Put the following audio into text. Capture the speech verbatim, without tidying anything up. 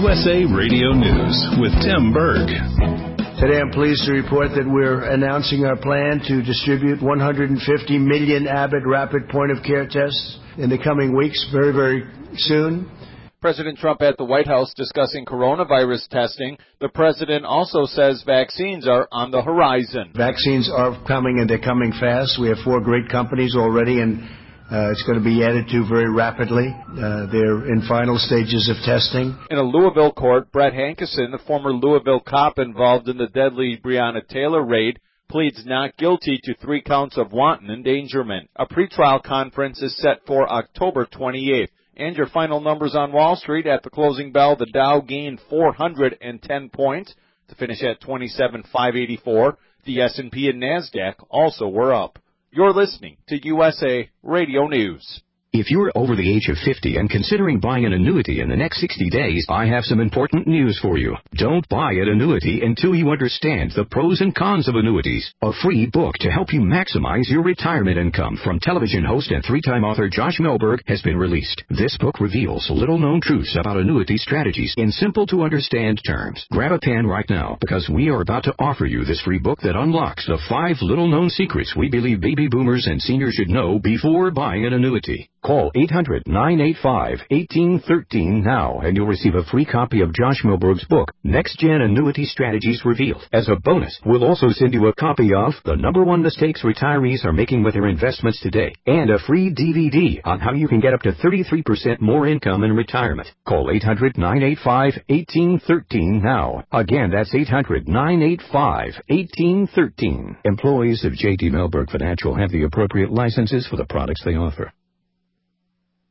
S A Radio News with Tim Berg. Today I'm pleased to report that we're announcing our plan to distribute one hundred fifty million Abbott rapid point-of-care tests in the coming weeks, very, very soon. President Trump at the White House discussing coronavirus testing. The president also says vaccines are on the horizon. Vaccines are coming, and they're coming fast. We have four great companies already, and uh, it's going to be added to very rapidly. Uh, they're in final stages of testing. In a Louisville court, Brett Hankison, the former Louisville cop involved in the deadly Breonna Taylor raid, pleads not guilty to three counts of wanton endangerment. A pretrial conference is set for October twenty-eighth. And your final numbers on Wall Street. At the closing bell, the Dow gained four hundred ten points to finish at twenty-seven thousand five hundred eighty-four. The S and P and NASDAQ also were up. You're listening to U S A Radio News. If you're over the age of fifty and considering buying an annuity in the next sixty days, I have some important news for you. Don't buy an annuity until you understand the pros and cons of annuities. A free book to help you maximize your retirement income from television host and three-time author Josh Melberg has been released. This book reveals little-known truths about annuity strategies in simple-to-understand terms. Grab a pen right now, because we are about to offer you this free book that unlocks the five little-known secrets we believe baby boomers and seniors should know before buying an annuity. Call eight hundred, nine eight five, one eight one three now, and you'll receive a free copy of Josh Melberg's book, Next Gen Annuity Strategies Revealed. As a bonus, we'll also send you a copy of The Number One Mistakes Retirees Are Making with Their Investments Today, and a free D V D on how you can get up to thirty-three percent more income in retirement. Call eight hundred, nine eight five, one eight one three now. Again, that's eight hundred, nine eight five, one eight one three. Employees of J D Melberg Financial have the appropriate licenses for the products they offer.